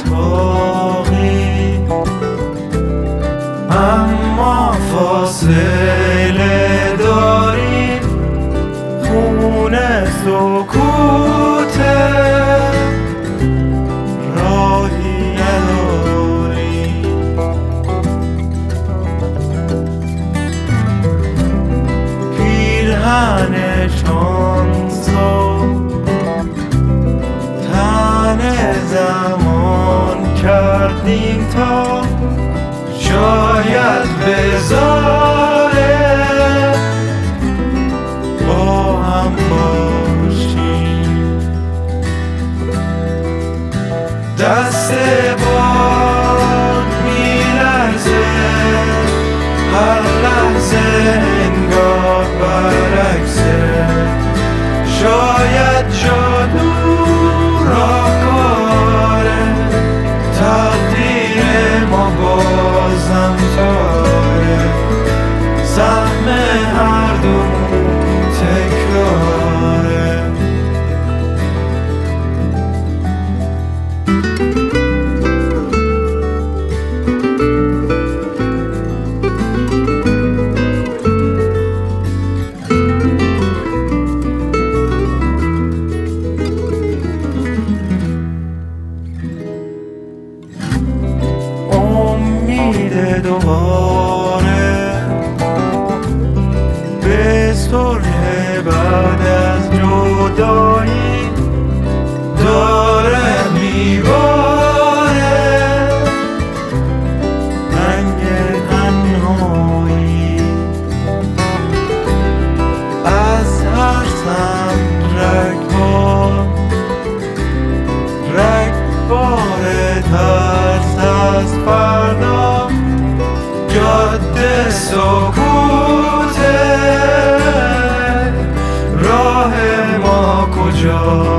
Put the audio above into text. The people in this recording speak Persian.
اتاقی، اما فاصله داریم. خونه سکوته، راهی نداریم. پیرهن شانسو تن زمان کردیم تا شاید بذاره با هم باشیم. دست باد میلرزه هر لحظه، انگار برعکسه. شاید جادو راهکاره، تقدیر ما بازم تاره. سهم هر دو تکراره. امید دوباره به صلح بعد از جدایی داره میباره. رنگ تنهایی از هر سمت رگبار ترس از فردا. جاده سکوته، راه ما کجا؟